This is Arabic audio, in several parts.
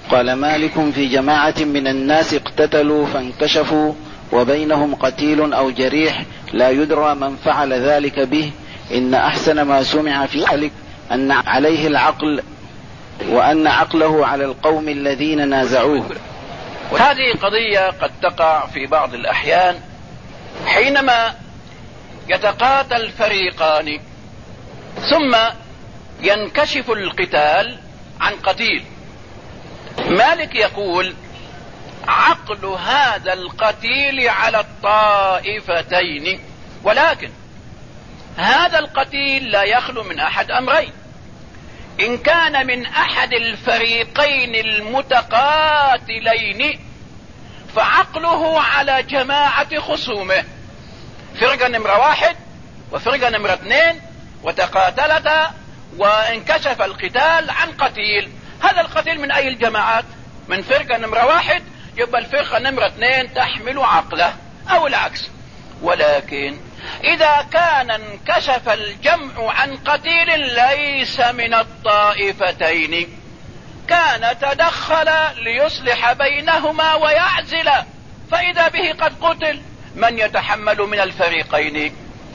قال مالك: في جماعة من الناس اقتتلوا فانكشفوا وبينهم قتيل أو جريح لا يدرى من فعل ذلك به، إن أحسن ما سمع في ذلك أن عليه العقل وأن عقله على القوم الذين نازعوه. وهذه قضية قد تقع في بعض الأحيان حينما يتقاتل فريقان ثم ينكشف القتال عن قتيل. مالك يقول: عقل هذا القتيل على الطائفتين، ولكن هذا القتيل لا يخلو من أحد أمرين: إن كان من أحد الفريقين المتقاتلين فعقله على جماعة خصومه، فرقة نمرة 1 وفرقة نمرة 2 وتقاتلتا وانكشف القتال عن قتيل. هذا القتيل من أي الجماعات؟ من فرقة نمرة 1، يبقى الفرقة نمرة 2 تحمل عقله أو العكس. ولكن إذا كان انكشف الجمع عن قتيل ليس من الطائفتين كان تدخل ليصلح بينهما ويعزل، فإذا به قد قتل، من يتحمل من الفريقين؟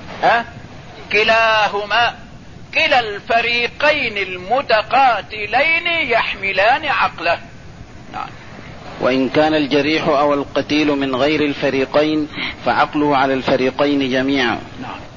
كلا الفريقين المتقاتلين يحملان عقله. نعم. وإن كان الجريح أو القتيل من غير الفريقين فعقله على الفريقين جميعا. نعم.